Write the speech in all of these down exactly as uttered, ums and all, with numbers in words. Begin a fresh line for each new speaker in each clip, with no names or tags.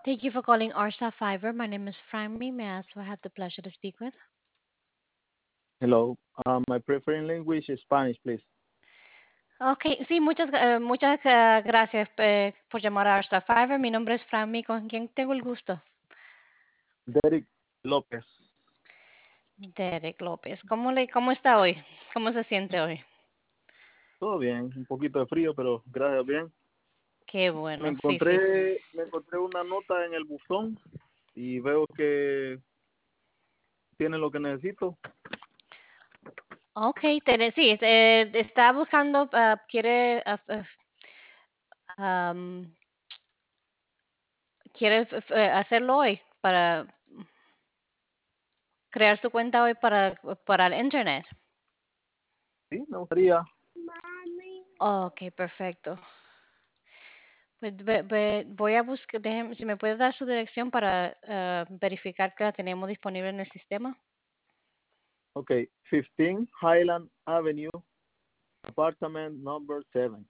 Thank you for calling Arsa Fiber. My name is Franmy. May I ask who I have the pleasure to speak with?
Hello. Um, my preferred language is Spanish, please.
Okay, sí, muchas, gra- eh, muchas eh, gracias eh, por llamar a Arsa Fiber. Mi nombre es Franmy, con quien tengo el gusto.
Derek López.
Derek López. ¿Cómo le, cómo está hoy? ¿Cómo se siente hoy?
Todo bien, un poquito de frío, pero gracias bien.
Qué
Me
bueno, sí, sí.
encontré, me encontré una nota en el buzón y veo que tiene lo que necesito.
Okay, Tere, sí, eh, está buscando, ah, quiere, ah, ah, am, quiere f- f- eh, hacerlo hoy para crear su cuenta hoy para, para el internet.
Sí, me gustaría.
Ok, perfecto. Pues ve- ve- voy a buscar, déjeme, si me puede dar su dirección para ah, verificar que la tenemos disponible en el sistema.
Ok, fifteen Highland Avenue, apartment number seven,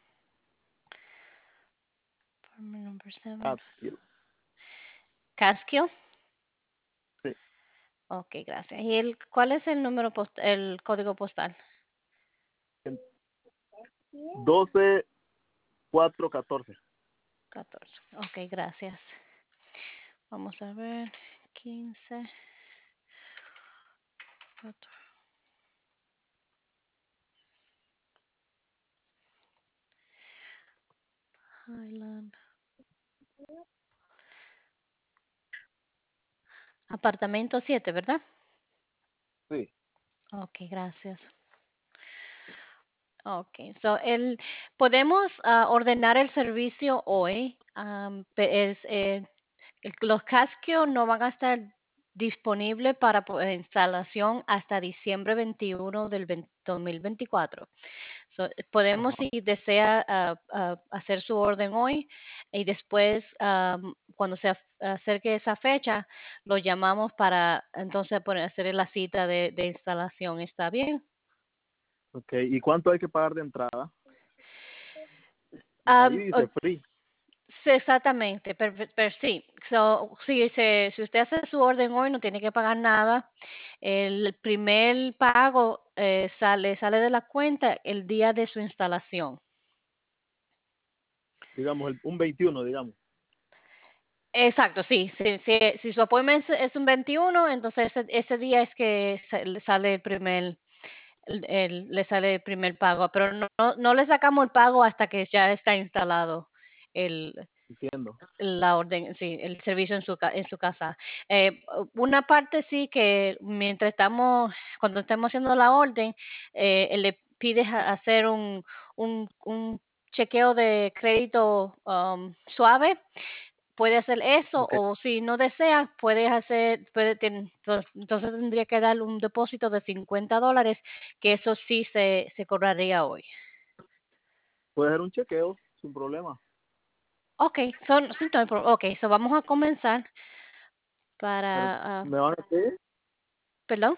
Apartment number seven.
Catskill.
Catskill.
Sí,
Ok, gracias. ¿Y el, cuál es el número post, el código postal?
doce cuatro catorce.
catorce. Ok, gracias. Vamos a ver. quince. cuatro, Highland. Apartamento siete, ¿verdad?
Sí,
Ok, gracias. Ok, so el, podemos ah, ordenar el servicio hoy. am, pe- es, eh, el- los cascos no van a estar disponibles para po- eh, instalación hasta diciembre veintiuno del veinte dos mil veinticuatro. So, podemos,
ajá.
si desea, ah, ah, hacer su orden hoy y después, am, cuando se af- acerque esa fecha, lo llamamos para entonces poner, hacer la cita de, de instalación. ¿Está bien?
Ok, ¿y cuánto hay que pagar de entrada? Ahí
Am,
dice free,
Sí, exactamente, pero, pero sí, so, sí, se- si usted hace su orden hoy no tiene que pagar nada. El primer pago eh, sale, sale de la cuenta el día de su instalación.
digamos, el, un veintiuno, digamos.
Exacto, sí, sí, sí, si su appointment es es un veintiuno, entonces ese, ese día es que sa- le sale el primer, el- el- le sale el primer pago, pero no, no, no le sacamos el pago hasta que ya está instalado
Entiendo.
la orden, sí, el servicio en su, ca- en su casa. Eh, una parte sí que mientras estamos, cuando estamos haciendo la orden, eh, le pides a- hacer un, un, un chequeo de crédito um, suave. Puede hacer eso
Ok,
o si no desea, puedes hacer, puede, ten- pues, entonces tendría que darle un depósito de cincuenta dólares, que eso sí se, se cobraría hoy.
puede ser un chequeo sin problema.
Ok, son, sí, no hay pro- ok, so vamos a comenzar
Pero
para, ah,
me van a decir,
perdón.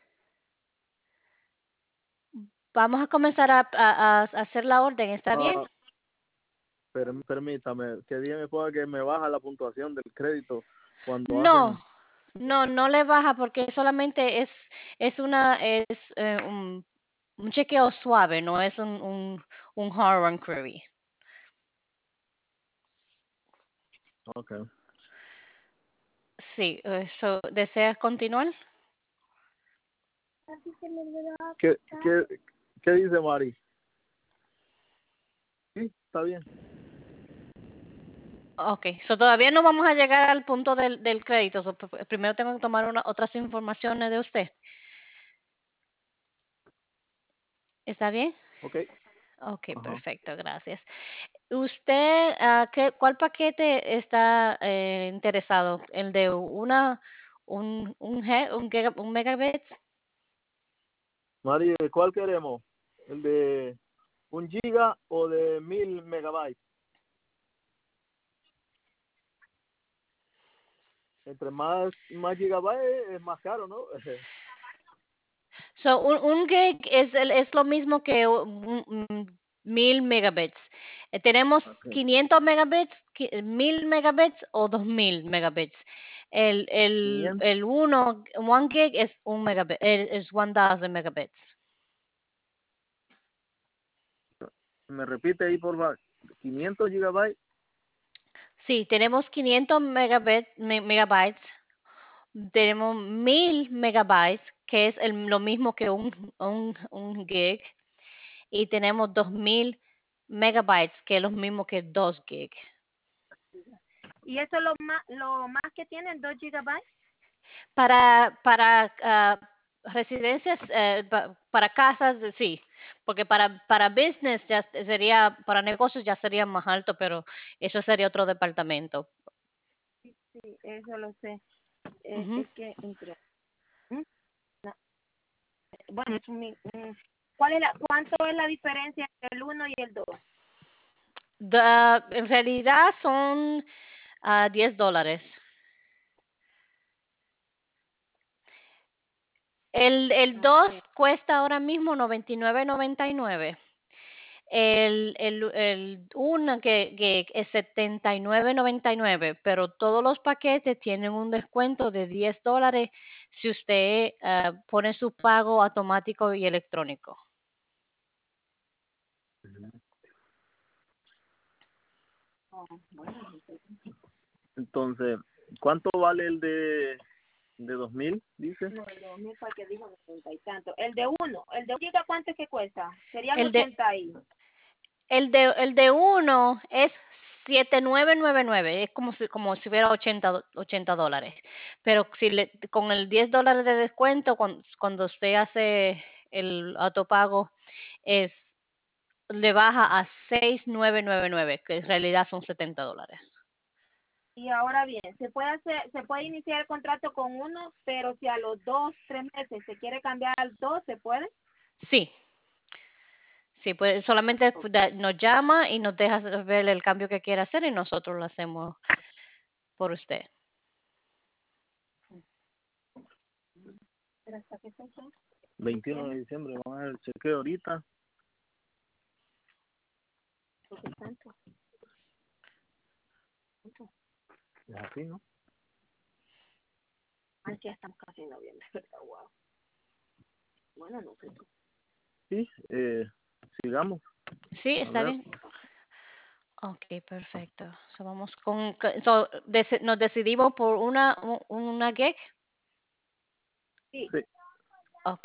Vamos a comenzar a, a- a hacer la orden, ¿está bien?
ah, per- permítame, que día me pueda que me baja la puntuación del crédito cuando
No,
hacen,
no, no le baja porque solamente es, es una, es eh, un, un chequeo suave, no es un, un, un hard run query.
okay.
Sí, eso, ¿deseas continuar?
¿Qué, qué, qué dice Mari? Sí, está bien.
Ok, so todavía no vamos a llegar al punto del, del crédito. So, pr- primero tengo que tomar una- otras informaciones de usted. ¿Está bien?
Ok,
Ok,
ajá.
perfecto, gracias. ¿Usted, ah, qué, cuál paquete está eh, interesado? ¿El de una, un, un, G- un, giga- un megabit?
Mari, ¿cuál queremos? ¿El de un giga o de mil megabytes? Entre más, más gigabytes es más caro, ¿no?
So, un, un gig es, el- es lo mismo que un, un mil megabits. Eh, tenemos
Okay.
quinientos megabits, mil megabits o dos mil megabits. El, el,
quinientos.
el uno, one gig es un megabit, es one thousand megabits.
Me repite ahí, por favor. quinientos gigabytes.
Sí, tenemos quinientos megabits, megabytes. Tenemos mil megabytes, que es el- lo mismo que un, un, un gig. Y tenemos dos mil megabytes, que es lo mismo que dos gig.
¿Y eso es lo más, lo más que tienen, dos gigabytes?
Para, para ah, residencias, eh, pa- para casas, sí, porque para, para business ya sería, para negocios ya sería más alto, pero eso sería otro departamento.
Sí, eso lo sé. Eh,
Ujú.
es que entre... ¿Mm? No, bueno, es un, mi- un- ¿cuál es la, ¿cuánto es la diferencia entre el uno y el dos?
Da- en realidad son ah, diez dólares. El, el
Okay.
dos cuesta ahora mismo noventa y nueve noventa y nueve. El, el, el uno que, que es setenta y nueve noventa y nueve, pero todos los paquetes tienen un descuento de diez dólares si usted ah, pone su pago automático y electrónico.
Oh, bueno,
Entonces, ¿cuánto vale el de, de dos mil, dice?
no, el de dos mil para que dijo noventa y tanto. El de uno, el de un giga, ¿cuánto es que cuesta? Serían
El de,
ochenta y...
el de, el de uno es siete nueve nueve nueve, es como si, como si hubiera ochenta do- ochenta dólares. Pero si le, con el diez dólares de descuento, cuando, cuando usted hace el autopago, es le baja a seis nueve nueve nueve, que en realidad son setenta dólares.
Y ahora bien, se puede hacer, se puede iniciar el contrato con uno, pero si a los dos, tres meses se quiere cambiar al dos, ¿se puede?
Sí, sí, pues solamente da- nos llama y nos deja ver el cambio que quiere hacer y nosotros lo hacemos por usted.
¿Pero hasta qué fecha?
veintiuno de diciembre, vamos a ver el chequeo ahorita.
¿Por qué tanto? ¿Tanto?
Es así, ¿no?
Ay, ya estamos casi en noviembre, ¿verdad? Wow. Bueno, no sé.
Sí, eh, sigamos.
Sí,
A
está
ver.
bien. Ok, perfecto. So, vamos con, so, deci- nos decidimos por una, u- una gig.
Sí.
Sí.
Ok.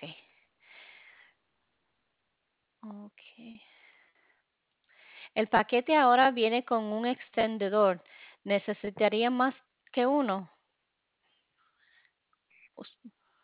Ok. El paquete ahora viene con un extendedor. ¿Necesitaría más que uno? Us-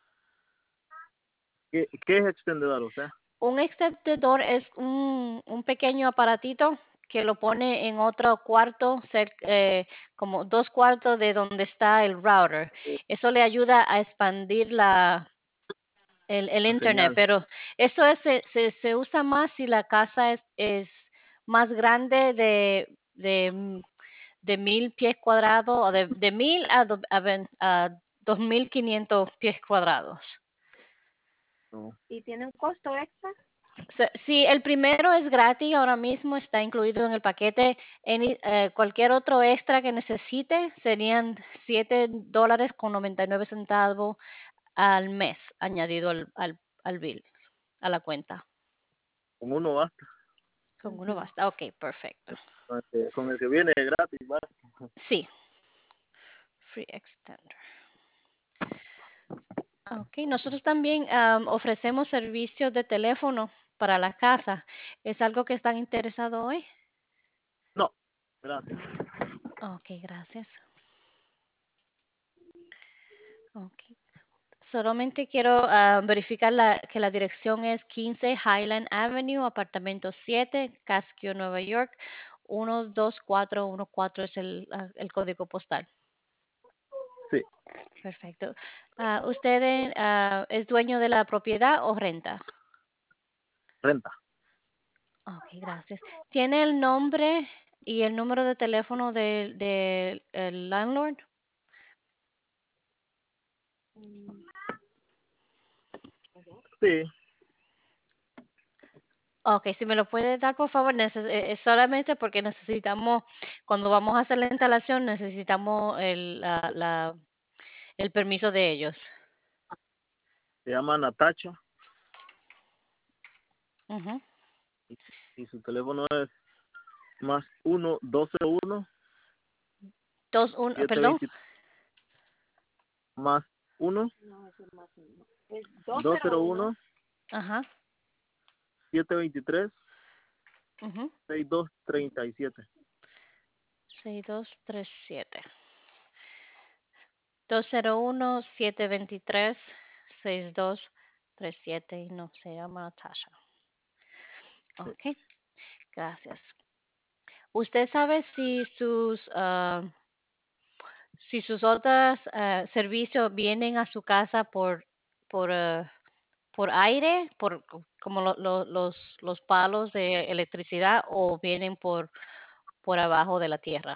¿Qué, qué es extendedor? O sea,
Un extendedor es un, un pequeño aparatito que lo pone en otro cuarto, cer- eh, como dos cuartos de donde está el router. Eso le ayuda a expandir la, el, el
la
internet,
señal.
pero eso es, se, se, se usa más si la casa es, es más grande de, de, mm, de mil pies cuadrados o de, de mil a, do- a, ven- a dos mil quinientos pies cuadrados.
No.
¿Y tiene un costo extra?
Se- Si el primero es gratis, ahora mismo está incluido en el paquete. Any- eh, cualquier otro extra que necesite serían siete dólares con noventa y nueve centavos al mes añadido al, al, al bill, a la cuenta.
Con uno basta.
Con uno
Ujú.
basta. Ok, perfecto.
Con el que, con el que viene gratis, basta.
Sí, free extender. Ok, nosotros también am, ofrecemos servicios de teléfono para la casa. ¿Es algo que están interesados hoy?
No, gracias.
Ok, gracias. Ok. Solamente quiero ah, verificar la- que la dirección es quince Highland Avenue, apartamento siete, Casco, Nueva York. uno dos cuatro uno cuatro es el, ah, el código postal.
Sí,
Perfecto. Ah, ¿usted eh, ah, es dueño de la propiedad o renta?
renta.
Ok, gracias. ¿Tiene el nombre y el número de teléfono del del- el landlord?
Mm,
Sí,
Ok, si me lo puede dar, por favor, neces- eh, eh, solamente porque necesitamos, cuando vamos a hacer la instalación, necesitamos el, la, la- el permiso de ellos.
Se llama Natacha
Ujú.
y su teléfono es más uno dos cero uno
Dos, un,
siete
perdón.
veinte más uno
No, es el más uno. Es
dos cero uno
Ajá.
siete veintitrés
Ujú.
seis dos treinta y siete.
seis dos tres siete. dos cero uno siete veintitrés seis dos tres siete y no se llama Natasha. Ok, gracias. ¿Usted sabe si sus ah, si sus otros ah, servicios vienen a su casa por por ah, por aire, por co- como lo- lo- los los palos de electricidad o vienen por por abajo de la tierra?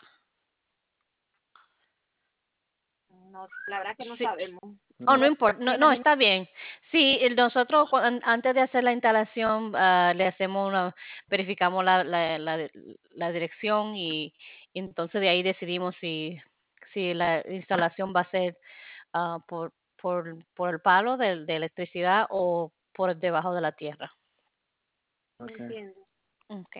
No, la verdad que no
Sí.
sabemos.
Oh, no
No,
importa,
me
no, no,
imagino.
está bien. Sí, el- nosotros cuan- antes de hacer la instalación ah, le hacemos una, verificamos la, la, la di- la dirección y, y entonces de ahí decidimos si, si la instalación va a ser ah, por, por, por el palo de, de electricidad o por debajo de la tierra.
Okay.
Entiendo.
Okay.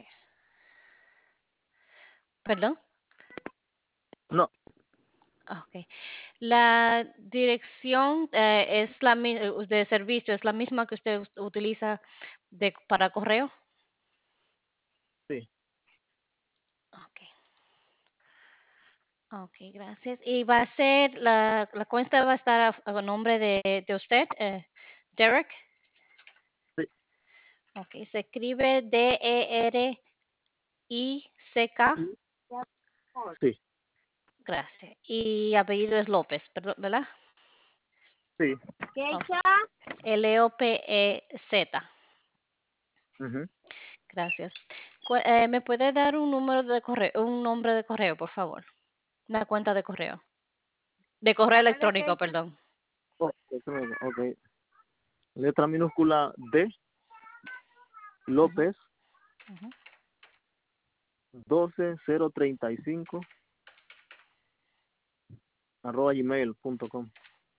¿Perdón?
No,
Okay. La dirección eh, es la mi- de servicio, es la misma que usted us- utiliza de, para correo.
sí.
Okay. Ok, gracias. Y va a ser, la, la cuenta va a estar a, a nombre de, de usted, eh, Derek.
Sí,
Ok, se escribe D E R I C K.
Ya, por
sí,
Gracias. Y apellido es López, perdón, ¿verdad?
sí.
Ok,
Keisha,
L O P E Z.
Ujú.
Gracias. Cu- eh, ¿Me puede dar un número de correo, un nombre de correo, por favor? Una cuenta de correo. De correo
dámelo,
electrónico,
Keisha.
perdón.
Oh, ok, ok. Letra minúscula D,
Ujú,
López,
ujú.
doce cero treinta y cinco arroba gmail punto com.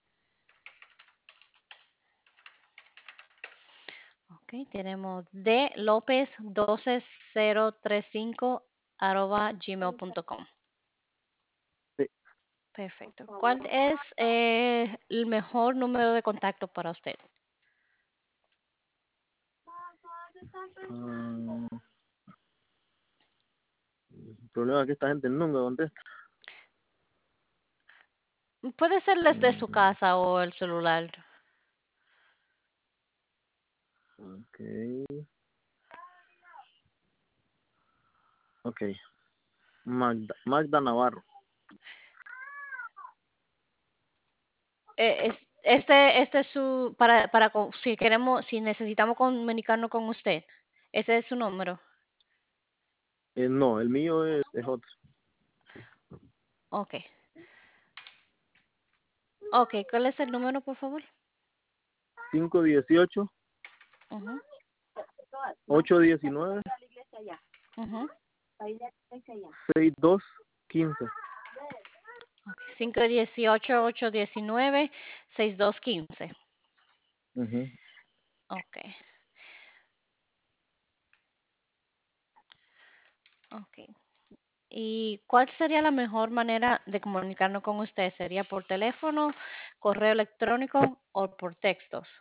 Ok, tenemos D López doce cero treinta y cinco arroba gmail punto com.
Sí.
Por
Perfecto. ¿Cuál
favor.
es eh, el mejor número de contacto para usted?
Ah, el problema es que esta gente nunca contesta.
Puede ser desde su
Mm,
casa o el celular.
ok, ok. Magda, Magda Navarro.
Eh, es- este, este es su, para, para, co- si queremos, si necesitamos comunicarnos con usted. Ese es su número.
Eh, no, el mío es, es otro.
Ok. Ok, ¿cuál es el número, por favor?
cinco dieciocho
Ujú,
ocho diecinueve
A la iglesia allá.
ujú.
Ahí la iglesia allá.
seis dos quince.
Ok, cinco dieciocho, ocho diecinueve, sesenta y dos quince.
Ujú.
Ok, ok. ¿Y cuál sería la mejor manera de comunicarnos con usted? ¿Sería por teléfono, correo electrónico o por textos?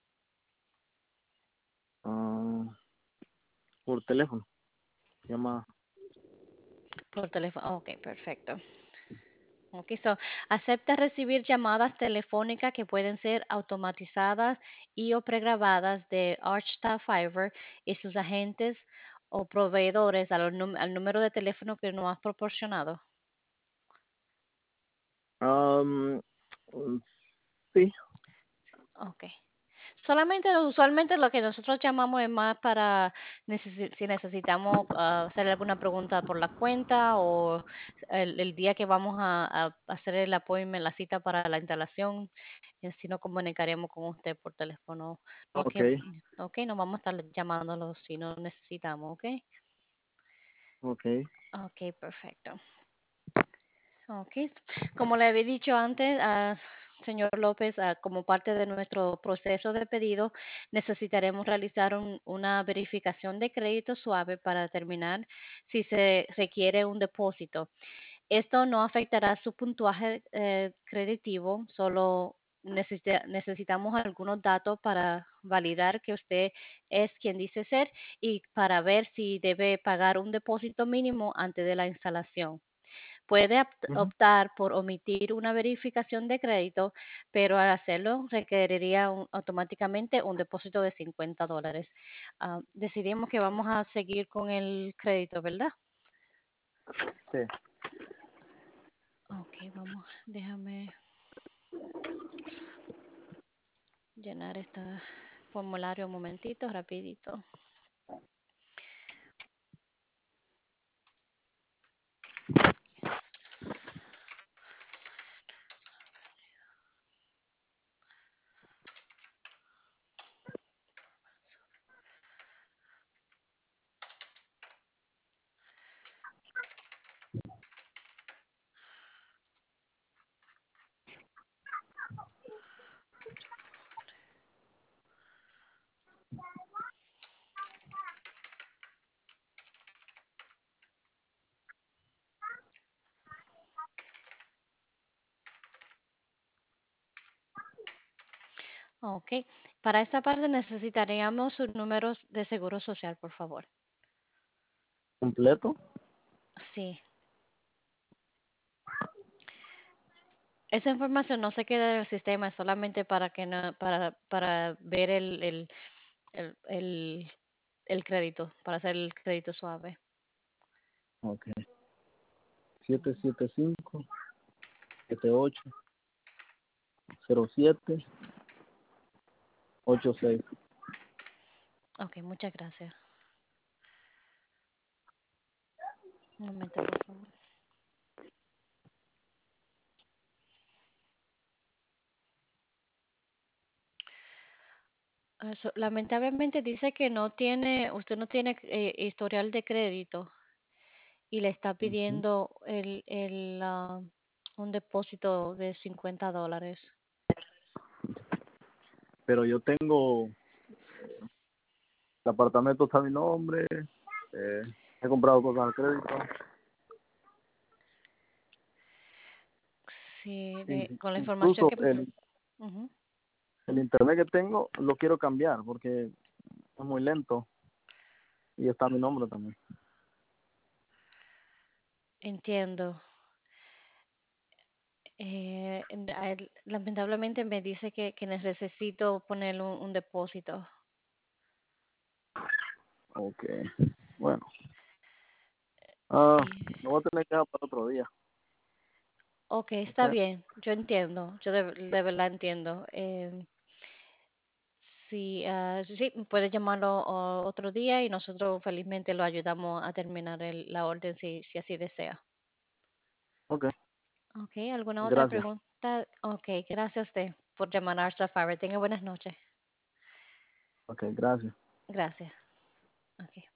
Ah, por teléfono. Llama.
Por teléfono. Ok, perfecto. Ok, so, acepta recibir llamadas telefónicas que pueden ser automatizadas y o pregrabadas de Archstaff Fiber y sus agentes o proveedores al, num- al número de teléfono que nos has proporcionado.
Am, mm, sí.
Ok. Solamente, usualmente lo que nosotros llamamos es más para necesi- si necesitamos ah, hacer alguna pregunta por la cuenta o el, el día que vamos a, a hacer el appointment, la cita para la instalación, y así nos comunicaremos con usted por teléfono. No
Ok,
que, ok, no vamos a estar llamándolo si no necesitamos, ok.
ok.
Ok, perfecto. Ok, como le había dicho antes, ah, señor López, ah, como parte de nuestro proceso de pedido, necesitaremos realizar un- una verificación de crédito suave para determinar si se requiere un depósito. Esto no afectará su puntuaje eh, creditivo, solo necesita- necesitamos algunos datos para validar que usted es quien dice ser y para ver si debe pagar un depósito mínimo antes de la instalación. Puede opt-
Ujú.
optar por omitir una verificación de crédito, pero al hacerlo requeriría un- automáticamente un depósito de cincuenta dólares. Ah, decidimos que vamos a seguir con el crédito, ¿verdad?
Sí.
Ok, vamos, déjame llenar este formulario un momentito, rapidito. Ok, para esta parte necesitaríamos sus números de seguro social, por favor.
¿Completo?
Sí. Esa información no se queda en el sistema, es solamente para que no, para, para ver el, el, el, el, el crédito, para hacer el crédito suave.
Ok. siete siete cinco, siete ocho, cero siete, ocho seis.
Ok, muchas gracias. Un momento, por favor. Ah, so- lamentablemente dice que no tiene, usted no tiene eh, historial de crédito y le está
Ujú.
pidiendo el, el, ah, un depósito de cincuenta dólares.
Pero yo tengo, el apartamento está a mi nombre, eh, he comprado cosas al crédito.
Sí, de-
In-
con la información
Incluso
que...
el,
Ujú,
el internet que tengo lo quiero cambiar porque es muy lento y está a mi nombre también.
entiendo. Eh, en- a él- lamentablemente me dice que, que necesito poner un, un depósito.
Ok, bueno. Ah,
Sí.
lo voy a tener que dejar para otro día.
Ok, está
Ok,
bien. Yo entiendo. Yo de, de verdad entiendo. Em, sí, ah, sí, puede llamarlo o- otro día y nosotros felizmente lo ayudamos a terminar el- la orden si, si así desea.
ok,
Ok, ¿alguna otra
gracias.
pregunta? Ok, gracias a usted por llamar a Safari. Tenga buenas noches.
Ok, gracias.
Gracias. Ok.